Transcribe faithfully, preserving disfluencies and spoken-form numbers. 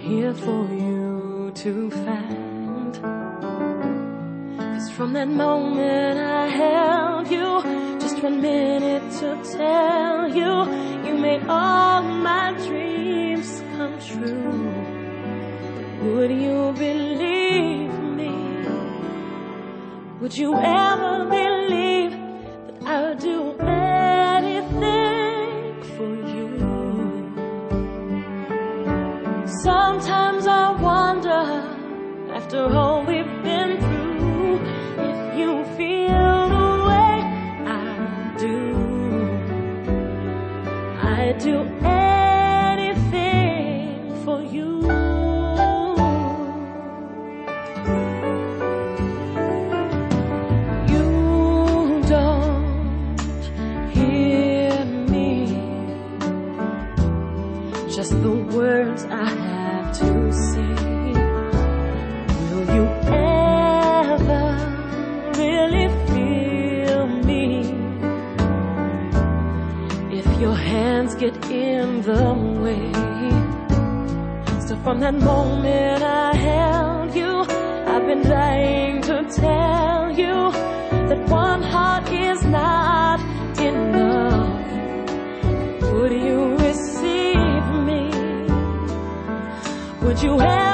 here for you to find. 'Cause from that moment I held you, just one minute to tell you, you made all my dreams come true. Would you believe me? Would you ever believe that I would do anything for you? Sometimes I wonder, after all we've been through, if you feel the way I do. I'd do anything for you. You don't hear me, just the words I have to say. Will you ever really feel me if your hands get in the way? So from that moment I held you, I've been dying to tell you that one heart is not enough. Would you receive me? Would you ever